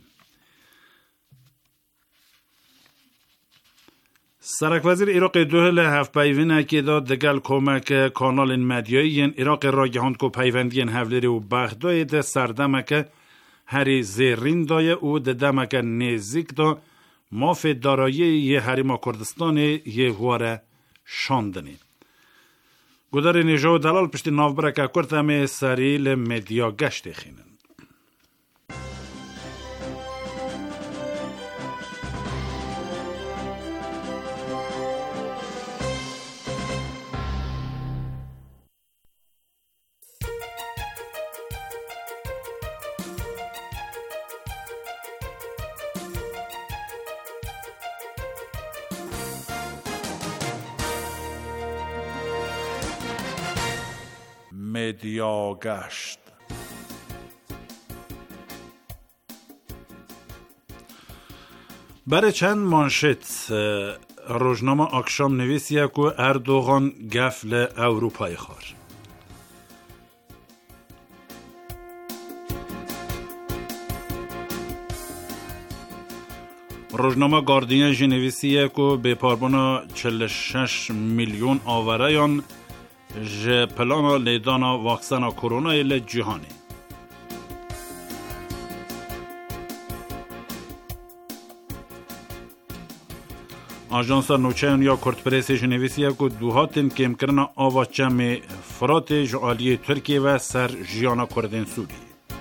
سرک وزیر عراق دوهل هفت پیوینه که دا دگل کمک کانال مدیایی عراق را گهاند که پیوندی هفلری و بغدای ده سردمک هری زیرین دای او ده دمک نزیک دا ماف دارایی یه حریما کردستان یه هواره شاندنی. گودار نیجا و دلال پشتی نافبرک کرد همه سری لمدیا گشت خینن. مدیا گشت. برای چند مانشت روزنامه آکشام نویسیه که اردوغان گفل اروپای خور. روزنامه گاردین نویسیه که به پاربونا چهل و شش میلیون آورایان ج پلانا لیدانا واکسنا کرونا ال جهانی. آژانس نوچین یا کرد پرسیش نویسیه که دوهاتن کم کرنا آوا چم فرات جعالی ترکیه و سر جیانا کردن سوری.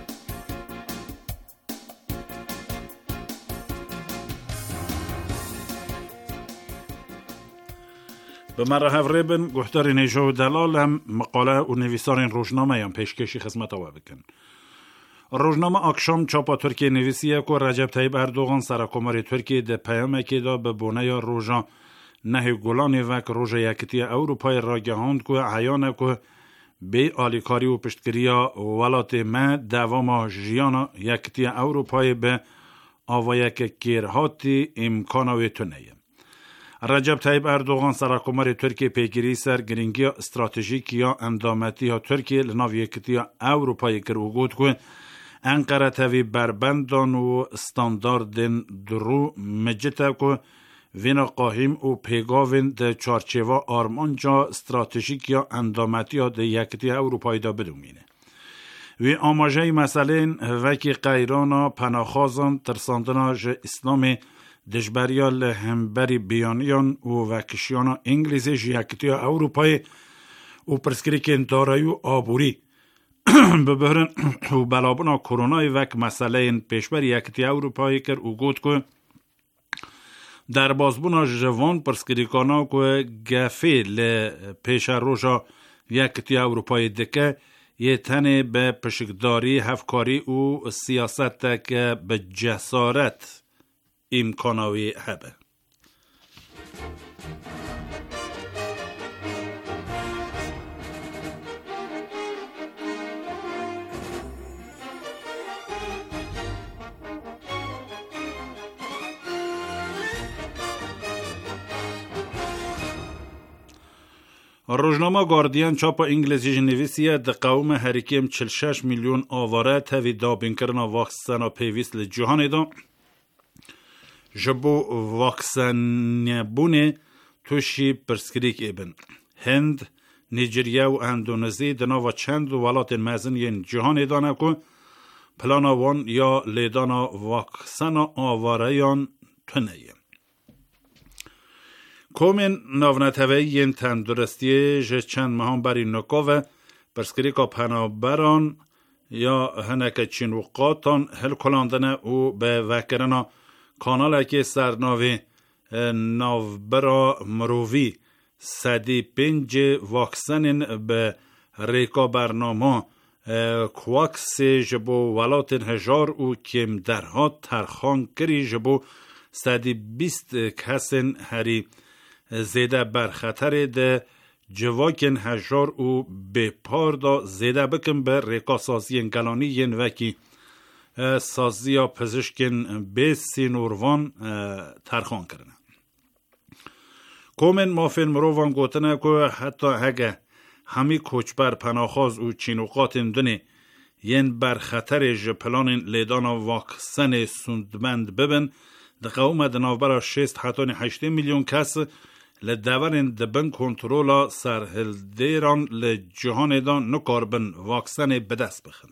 به مرحب ریبن گفتار نیجا و دلال هم مقاله و نویسان روزنامه هم پیشکشی خدمت آوا بکن. روزنامه آکشام چاپا ترکیه نویسیه که رجب طیب اردوغان سرکمار ترکیه ده پیامه که دا به بونه یا روژا نه گلانی وک روژا یکتی اروپای را گهاند که عیانه که به آلیکاری و پشتگیریا ولات ما دوام جیانا یکتی اروپای به آوایک کیرهاتی امکانوی تونهیم. رجب طیب اردوغان سرکمار ترکیه پیگیری سر گرینگی استراتژیک یا اندامتی ها ترکیه لناو یکتی اروپای کر وگود که انقره تاوی بربندان و استانداردن درو مجتا که وینا قاهم و پیگاوین ده چارچیوا آرمانجا استراتژیک یا اندامتی ها ده یکتی اروپای دا بدومینه. وی آماجه مسئله وکی قیرانا پناخازان ترساندنا جه اسلامی دجبریال همبری بیانیان و وکشیانا انگلیزی جیکتی اروپای و پرسکریکن دارایی و آبوری ببهرن و بلابنا کرونای وک مسئله پیشبری یکتی اروپای کر و گود که در بازبونا جوان پرسکریکانا که گفه پیش روژا یکتی اروپای دکه یه تنه به پشکداری هفکاری و سیاست که به جسارت امکانوی هبه. روزنامه گاردین چاپ انگلیسی نویسیه ده قوم هریکیم چهل و شش میلیون آواره تاوی دابین کرنا واکسنا پیویست لجهان دا جبو واکسن بونه توشی پرسکریک ایبن. هند، نیجریه و اندونزی دناوا چند ولات مزن ین جهان دانه که پلانا وان یا لیدانا واکسنا آواره یان تنهیم. کومن ناونتوی ین تندرستی جه چند مهان بری نکاوه پرسکریکا پنابران یا هنک چین و قاطان هل کلاندنه و به وکرنا کانال که سرناوی ناوبرا مرووی صدی پنج واکسن به ریکا برنامه کواکس جبو ولات هجار و کم درها ترخان کری جبو صدی بیست کسن هری زیده برخطر ده جواکن هجار و به پار دا زیده بکن به ریکا سازی انگلانی ین وکی سازی یا پزشکن به سینوروان ترخان کرنه. کومن مافین مروان گوتنه که حتی هگه همی کوچبر پناخاز و چینوقات دونه ین بر خطر جپلان لیدان واکسن سندمند ببن ده قوم دنابرا شست حتان هشت میلیون کس لدورن دبن کنترولا سرهلدیران لجهان دان نکاربن واکسن بدست بخن.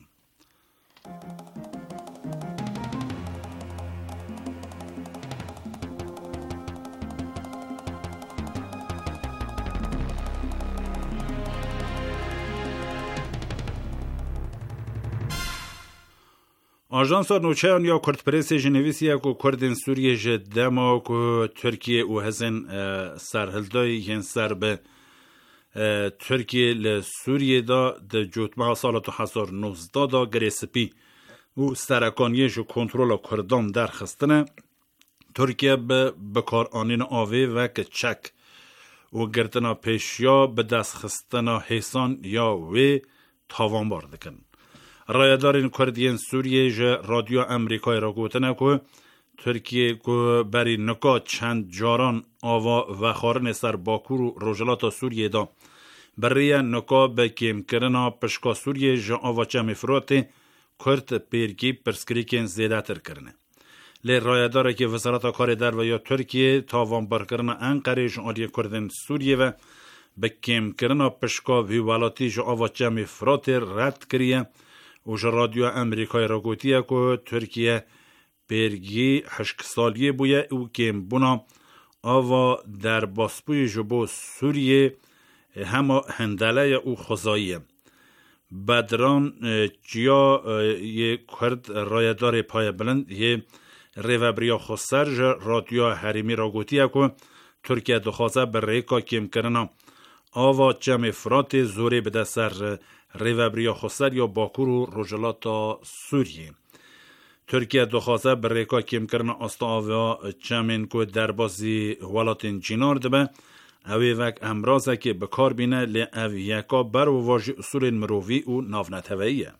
آژانس نوچهان یا کرد پرس جنویسیا کو کردن سوریه جدما کو ترکیه و هزن سرهلدای ین سر به ترکیه ل سوریه دا د جوتما سال دو هزار و نوزده دا گریسپی و سرکانیه جو کنترل کردان در خستنه ترکیه به بکار آنین آوه و که چک و گرتنا پیشیا به دست خستنا حیسان یا وی تاوان باردکن. رایدارین کردین سوریه جه رادیو امریکای را گوتنه که ترکیه که بری نکات چند جاران آوا و خارن سر باکور و روجلات سوریه دا بری نکا به کم کرنا پشکا سوریه جه آوا چه مفروت کرد پیرگی پرسکریکین زیده تر کرنه. لی رایداره که وزارت کار در و یا ترکیه تاوان بر کرنا انقره جه آریه کردین سوریه و به کم کرنا پشکا ویوالاتی جه آوا چه مفروت رد کریه و جه رادیو امریکای را گوتیه که ترکیه برگی هشت سالیه بویه او کم بونا آوا در باسپوی جبو سوریه همه هندله او خزاییه. بدران جیا یه کرد رایدار پای بلند یه ریوبریا خسر جه رادیو حریمی را گوتیه که ترکیه دخوازه بر ریکا کم کرنا آوا چم افراد زوری بده سر ریوبریا خسر یا باکور و روجلات سوریه. ترکیه دخوازه بر ریکا کم کرنا استا آوا چمین که در بازی ولاتین جینار دبه اوی وک امرازه که بکار بینه لی او یکا بر و واجی اصول مرووی و نافنتوییه.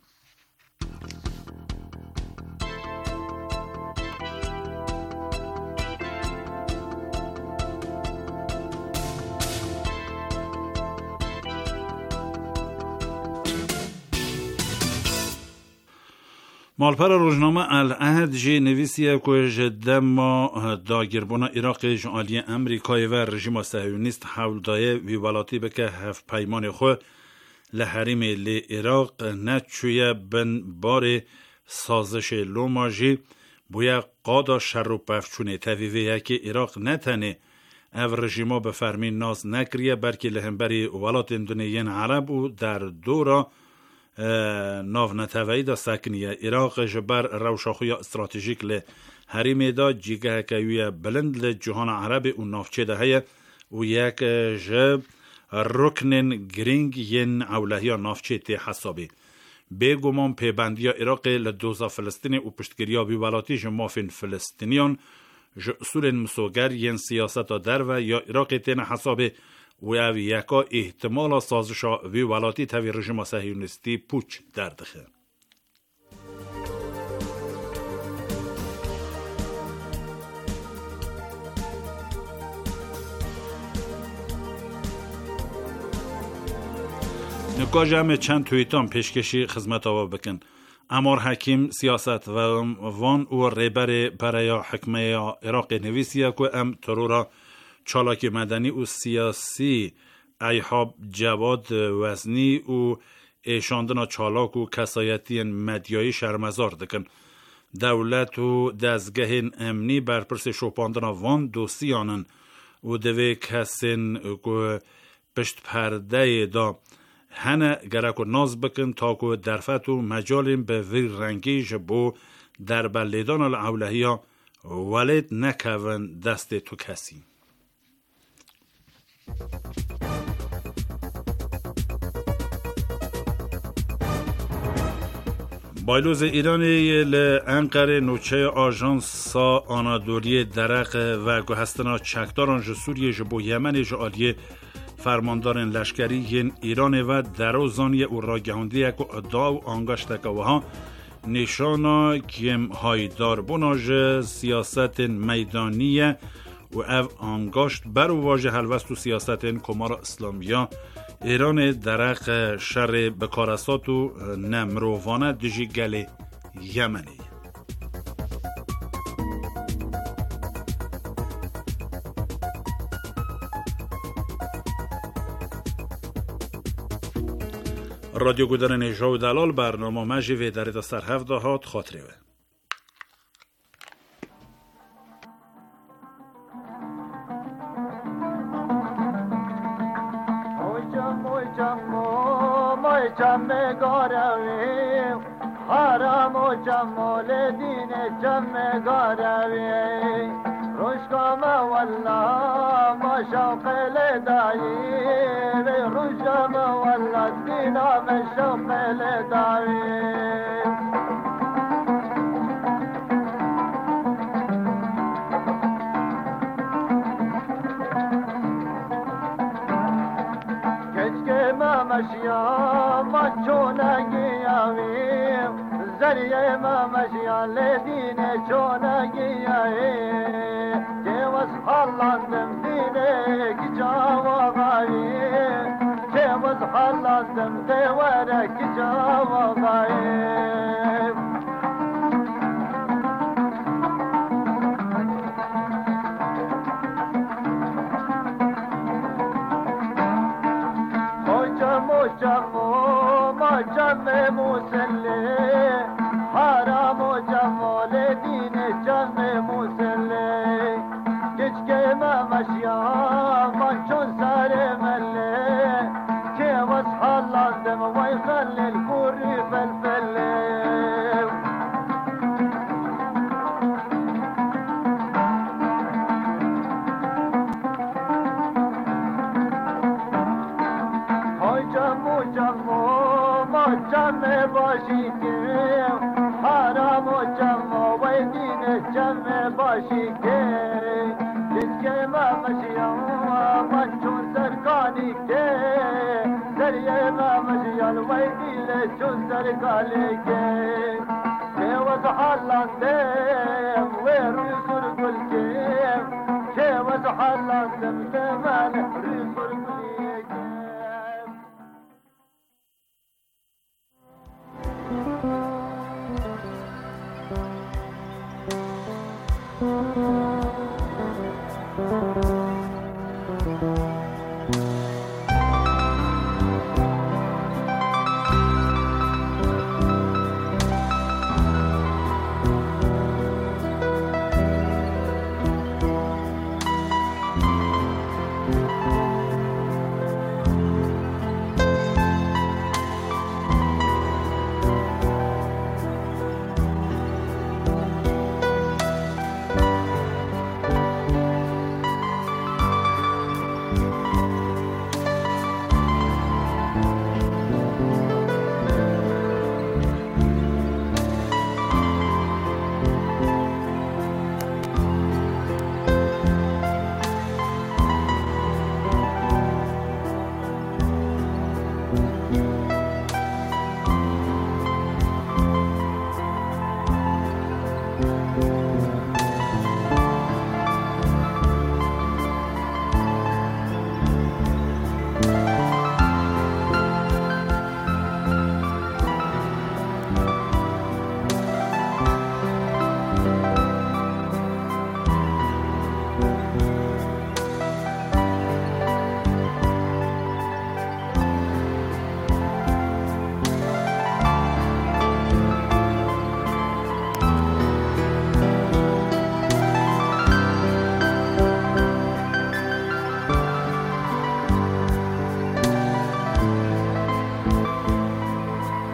مالپر روزنامه العهد جی نویسیه که جدما داگربونا عراق جعالی امریکای و رژیم صهیونیست حول دایه ویولاتی بکه هفت پیمان خو لحریم لی عراق نچویه بن بار سازش لوماجی بویا قادا شر و پفچونه تاویویه که عراق نتنه او رژیما به فرمین ناز نکریه برکه لهنبری ولات دنیین عرب و در دورا ناو نتوایی دا سکنیه عراق جبر روشاخوی استراتیژیک لی حریمه دا جیگه کهویه بلند لی جهان عرب و نافچه ده هیه و یک جب رکنن گرینگ ین اولهی نافچه تی حسابی بگمان پیبندی عراق لی دوزا فلسطینی و پشتگیریا بیولاتی جمافین فلسطینیان جو اصول مسوگر ین سیاست در و یا عراق تین حسابی و او یکا احتمال سازشا وی ولاتی تاوی رژیم صهیونیستی پوچ دردخه. نکا جمع چند تویتان پیشکشی خدمت آوا بکن. امار حکیم سیاست و وان و ریبر برای حکمه عراق نویسیه که ام ترورا چالاکی مدنی و سیاسی ایحاب جواد وزنی و ایشاندنا چالاک و کسایتی مدیایی شرمزار دکن. دولت و دزگه امنی برپرس شوپاندنا وان دوستیانن و دوی کسین که پشت پرده دا هنه گرک و ناز بکن تا که درفت و مجالیم به ویر رنگی جبو در بلیدان الاولهی ها ولید نکون دست تو کسی. بایلوز ایرانی لانقره نوچه آژانس آنادولی درق و گوهستنا چکداران جسوری جبو یمن جعالی فرماندارن لشکری ین ایران و دروزانی او را گهاندی که ادعا و آنگاشت که وها نشانا کم هایدار بناج سیاست میدانی و او آنگاشت بر واژه حلوست و سیاست کمار اسلامیا ایران درق شر بکارستات و نمروانه دجی گل یمنی. رادیو گودرن ایجا و دلال برنامه مجیوه در دستر هفته هات خاطره و چمه گاروی حرام و جمال دین چمه گاروی روشکام والله ما شوق لدایی روشکام والله دینا ما شوق لدایی مشیا ما چونگی آویم زریه ما مشیا لدینه چونگی آویم که وز حالاندم دینه کی جواب آویم که وز حالاندم دواره کی جواب آویم جمو ما جمع مسلی حرام و جمال دین جمع مسلی کچکه ما مشیا من چون سر ملی که وز حالاندم وی خلیل کوری فلفلی جمع باشی که حرام و جمع و دین جمع باشی که جسکه ما مشیان من چون سرکانی که دریه ما مشیان و دیل چون سرکانی که که وز حالاندم و روی سرگل که که وز حالاندم که من روی سرگلی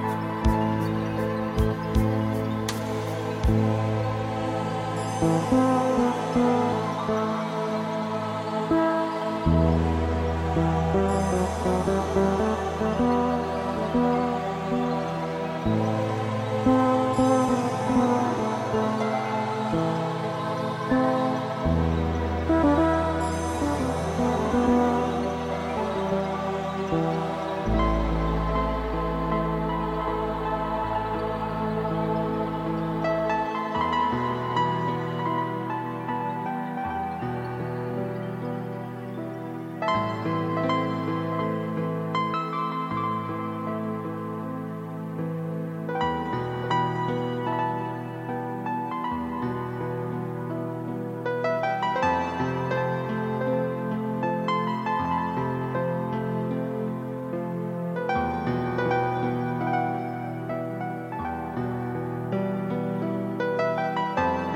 Thank you.